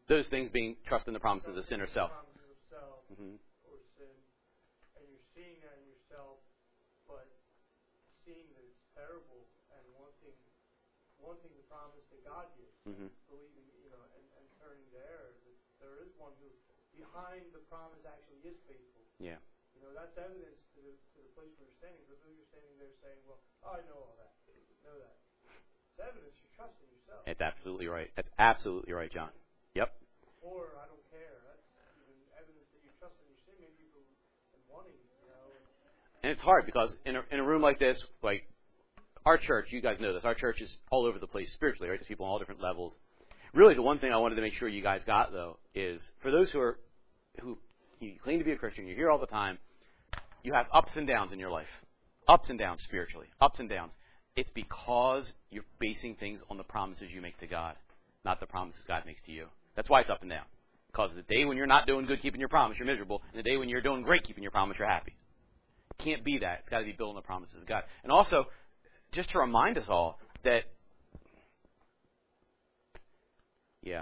Those things being trust in the promises of sin or self. Promises of self Mm-hmm. or sin, and you're seeing that in yourself, but seeing that it's terrible and wanting wanting the promise that God gives, Mm-hmm. believing, you know, and, and turning there, that there is one who behind the promise actually is faithful. Yeah. You know, that's evidence to the, to the place where you're standing. Because if you're standing there saying, well, oh, I know all that. I know that. It's evidence you trust in yourself. That's absolutely right. That's absolutely right, John. Yep. Or, I don't care. That's even evidence that you trust in your sin, maybe even in wanting, you know. And it's hard because in a, in a room like this, like our church, you guys know this, our church is all over the place spiritually, right? There's people on all different levels. Really, the one thing I wanted to make sure you guys got, though, is for those who are, who you claim to be a Christian, you're here all the time, you have ups and downs in your life. Ups and downs spiritually. Ups and downs. It's because you're basing things on the promises you make to God, not the promises God makes to you. That's why it's up and down. Because the day when you're not doing good keeping your promise, you're miserable. And the day when you're doing great keeping your promise, you're happy. It can't be that. It's got to be built on the promises of God. And also, just to remind us all that, yeah.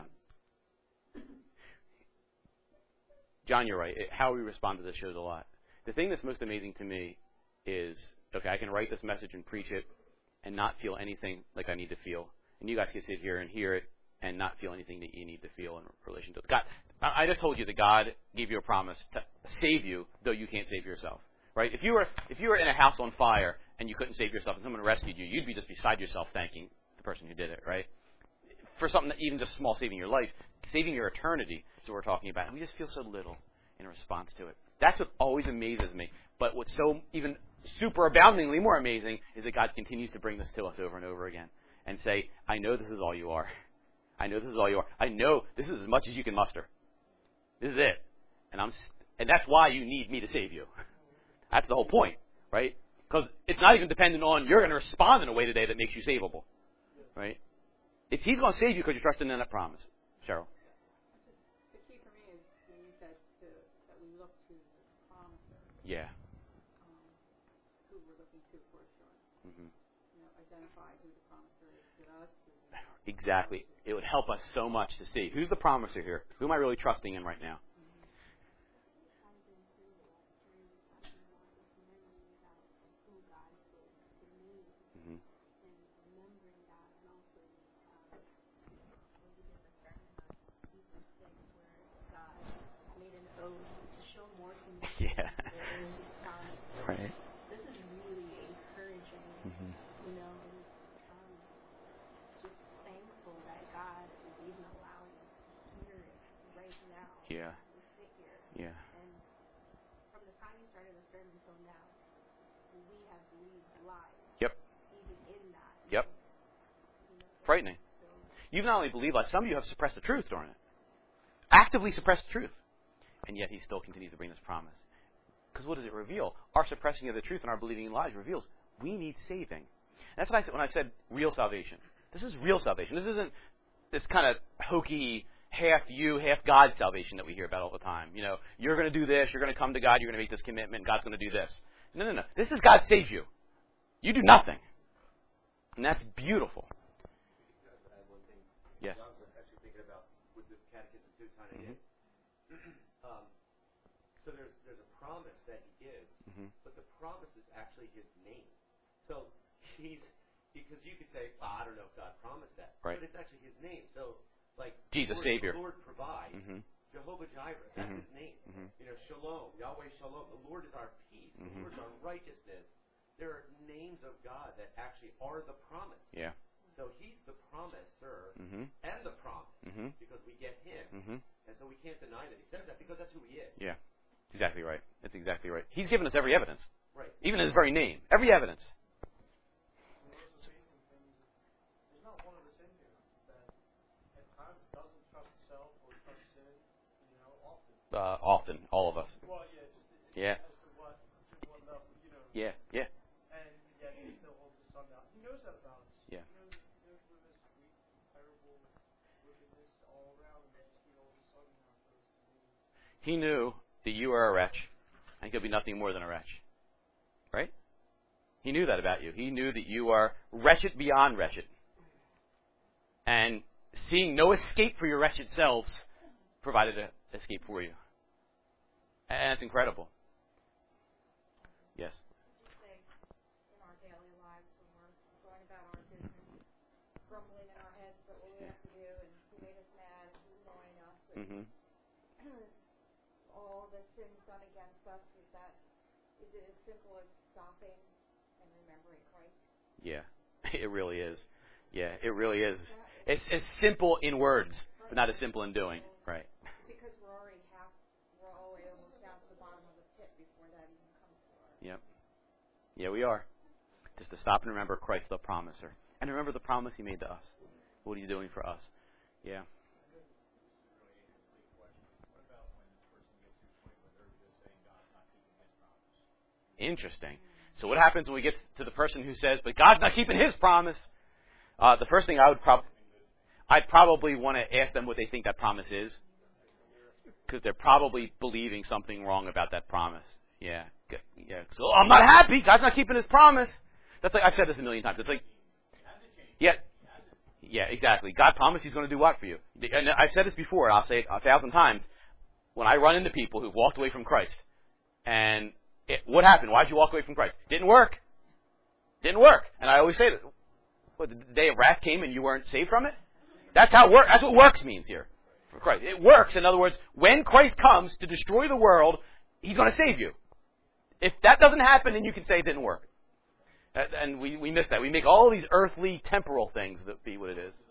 John, you're right. It, how we respond to this shows a lot. The thing that's most amazing to me is, okay, I can write this message and preach it and not feel anything like I need to feel. And you guys can sit here and hear it and not feel anything that you need to feel in relation to it. God, I just told you that God gave you a promise to save you, though you can't save yourself. Right? If you were if you were in a house on fire and you couldn't save yourself and someone rescued you, you'd be just beside yourself thanking the person who did it, right? For something that even just small, saving your life, saving your eternity is what we're talking about. And we just feel so little in response to it. That's what always amazes me. But what's so even super aboundingly more amazing is that God continues to bring this to us over and over again and say, I know this is all you are. I know this is all you are. I know this is as much as you can muster. This is it. And I'm, and that's why you need me to save you. That's the whole point, right? Because it's not even dependent on you're going to respond in a way today that makes you savable, right? It's He's going to save you because you're trusting in that promise. Cheryl. The key for me is when you said to, that we look to the promiser. Yeah. Um, who we're looking to for assurance. Mm-hmm. You know, identify who the promiser is to us. Exactly. It would help us so much to see who's the promiser here. Who am I really trusting in right now? Yeah. Right. This is really encouraging, Mm-hmm. you know, and um, just thankful that God is even allowing us to hear it right now. Yeah. As we sit here. Yeah. And from the time you started the sermon until now, we have believed lies. Yep. Even in that. Yep. You know, Frightening. so You've not only believed lies, some of you have suppressed the truth during it. Actively suppressed the truth. And yet He still continues to bring this promise. Because what does it reveal? Our suppressing of the truth and our believing in lies reveals we need saving. And that's what I said when I said real salvation. This is real salvation. This isn't this kind of hokey, half you, half God salvation that we hear about all the time. You know, you're going to do this, you're going to come to God, you're going to make this commitment, God's going to do this. No, no, no. This is God saves you. You do nothing. And that's beautiful. Yes. I was actually thinking about with the catechism too, kind of Mm-hmm. um, so there's there's a promise that He gives, Mm-hmm. but the promise is actually His name. So He's because you could say, well, I don't know if God promised that, Right. but it's actually His name. So like Jesus, Lord, Savior. the Lord provides. Mm-hmm. Jehovah Jireh, that's Mhm. His name. Mhm. You know, Shalom, Yahweh Shalom. The Lord is our peace. Mhm. The Lord is our righteousness. There are names of God that actually are the promise. Yeah. So He's the promiser Mm-hmm. and the promise Mm-hmm. because we get Him. Mm-hmm. And so we can't deny that He says that because that's who He is. Yeah. That's exactly right. That's exactly right. He's given us every evidence. Right. Even in His very name. Every evidence. And one of the amazing things is there's not one of us in here that at times doesn't trust self or trust sin, you know, often. Uh, often. All of us. Well, yeah, just it's Yeah. as to what, to what level, you know. Yeah. Yeah. And yet He still holds the sun down. He knows that about us. Yeah. He knows, he knows we're this weak, terrible wickedness all around, and yet He holds the sun down for us to be. He knew that you are a wretch, and could be nothing more than a wretch. Right? He knew that about you. He knew that you are wretched beyond wretched. And seeing no escape for your wretched selves, provided an escape for you. And it's incredible. Yes. Say, in our daily lives, when we're going about our business, grumbling in our heads about what we have to do, and who made us mad, and who's annoying us, and Mm-hmm. all the sins done against us, is that, is it as simple as stopping and remembering Christ? Yeah, it really is. Yeah, it really is. It's it's simple in words, but not as simple in doing. Right. Because we're already half, we're already almost down to the bottom of the pit before that even comes to us. Yep. Yeah, we are. Just to stop and remember Christ the promiser. And remember the promise he made to us. What he's doing for us. Yeah. Interesting. So what happens when we get to the person who says, but God's not keeping his promise? Uh, the first thing I would probably, I'd probably want to ask them what they think that promise is. Because they're probably believing something wrong about that promise. Yeah. Yeah. So, oh, I'm not happy. God's not keeping his promise. That's like, I've said this a million times. It's like, yeah. Yeah, exactly. God promised he's going to do what for you? And I've said this before, and I'll say it a thousand times. When I run into people who've walked away from Christ, and it, what happened? Why'd you walk away from Christ? Didn't work. Didn't work. And I always say that. What, the day of wrath came and you weren't saved from it? That's how work. That's what works means here for Christ. It works. In other words, when Christ comes to destroy the world, he's going to save you. If that doesn't happen, then you can say it didn't work. And we, we miss that. We make all these earthly, temporal things that be what it is.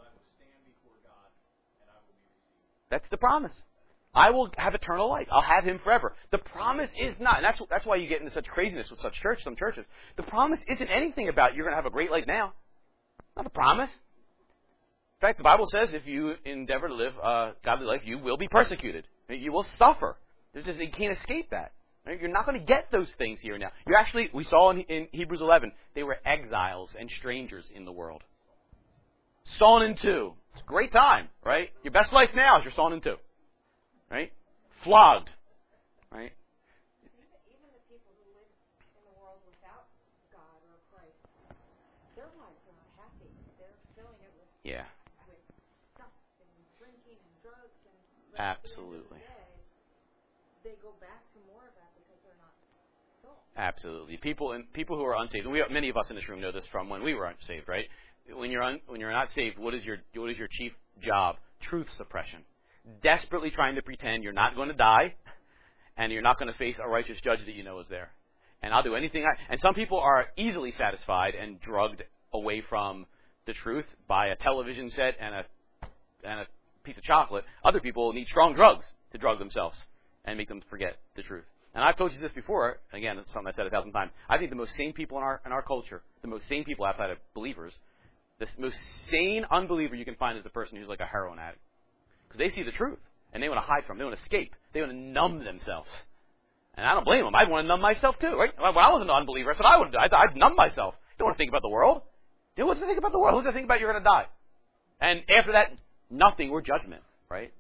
That's the promise. I will have eternal life. I'll have him forever. The promise is not, and that's that's why you get into such craziness with such church, some churches. The promise isn't anything about you're going to have a great life now. Not the promise. In fact, the Bible says if you endeavor to live a godly life, you will be persecuted. You will suffer. There's just, you can't escape that. Right? You're not going to get those things here now. You're actually, we saw in, in Hebrews eleven, they were exiles and strangers in the world. Sawn in two. It's a great time, right? Your best life now is you're sawn in two. Right? Flogged. Right? Even the people who live in the world without God or Christ, their lives are not happy. They're filling it with, Yeah. with stuff and drinking and drugs. And Absolutely. At the end of the day, they go back to more of that because they're not filled. Absolutely. People and people who are unsaved, and we, many of us in this room know this from when we were unsaved, right? When you're un, when you're not saved, what is your what is your chief job? Truth suppression. Desperately trying to pretend you're not going to die, and you're not going to face a righteous judge that you know is there. And I'll do anything I... And some people are easily satisfied and drugged away from the truth by a television set and a and a piece of chocolate. Other people need strong drugs to drug themselves and make them forget the truth. And I've told you this before. Again, it's something I've said a thousand times. I think the most sane people in our in our culture, the most sane people outside of believers, the most sane unbeliever you can find is the person who's like a heroin addict. Because they see the truth, and they want to hide from it. They want to escape. They want to numb themselves. And I don't blame them. I'd want to numb myself too, right? When I was an unbeliever, that's what I would do. I'd, I'd numb myself. I don't want to think about the world. You know, what's to think about the world? Who's to think about you're going to die? And after that, nothing or judgment, right?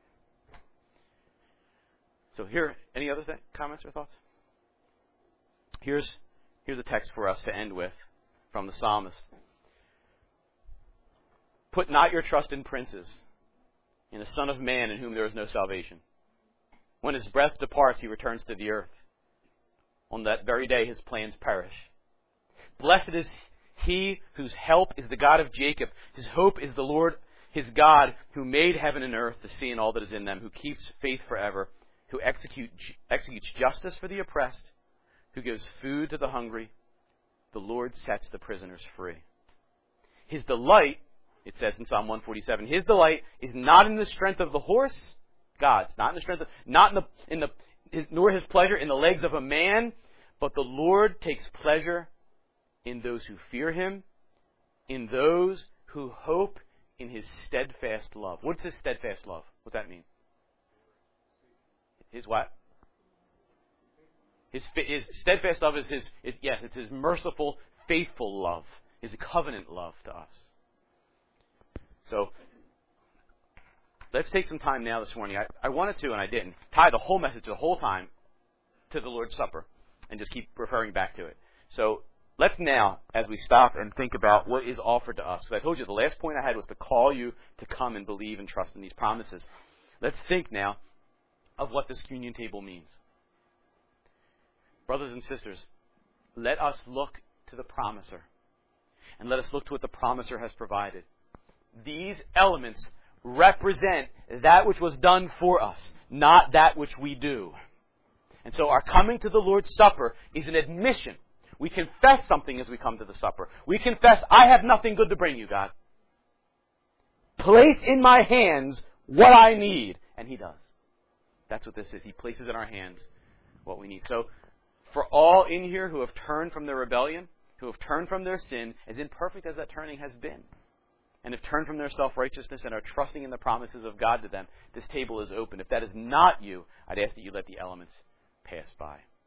So here, any other th- comments or thoughts? Here's here's a text for us to end with from the psalmist. Put not your trust in princes, in the Son of Man in whom there is no salvation. When his breath departs, he returns to the earth. On that very day, his plans perish. Blessed is he whose help is the God of Jacob. His hope is the Lord, his God, who made heaven and earth, the sea and all that is in them, who keeps faith forever, who execute, executes justice for the oppressed, who gives food to the hungry. The Lord sets the prisoners free. His delight, it says in Psalm one forty-seven, his delight is not in the strength of the horse, God's, not in the strength of, not in the, in the, his, nor his pleasure in the legs of a man, but the Lord takes pleasure in those who fear him, in those who hope in his steadfast love. What's his steadfast love? What's that mean? His what? His, his steadfast love is his, is, yes, it's his merciful, faithful love, his covenant love to us. So, let's take some time now this morning. I, I wanted to, and I didn't, tie the whole message the whole time to the Lord's Supper and just keep referring back to it. So, let's now, as we stop and think about what is offered to us, because I told you the last point I had was to call you to come and believe and trust in these promises. Let's think now of what this communion table means. Brothers and sisters, let us look to the promiser. And let us look to what the promiser has provided. These elements represent that which was done for us, not that which we do. And so our coming to the Lord's Supper is an admission. We confess something as we come to the supper. We confess, I have nothing good to bring you, God. Place in my hands what I need. And He does. That's what this is. He places in our hands what we need. So, for all in here who have turned from their rebellion, who have turned from their sin, as imperfect as that turning has been, and have turned from their self-righteousness and are trusting in the promises of God to them, this table is open. If that is not you, I'd ask that you let the elements pass by.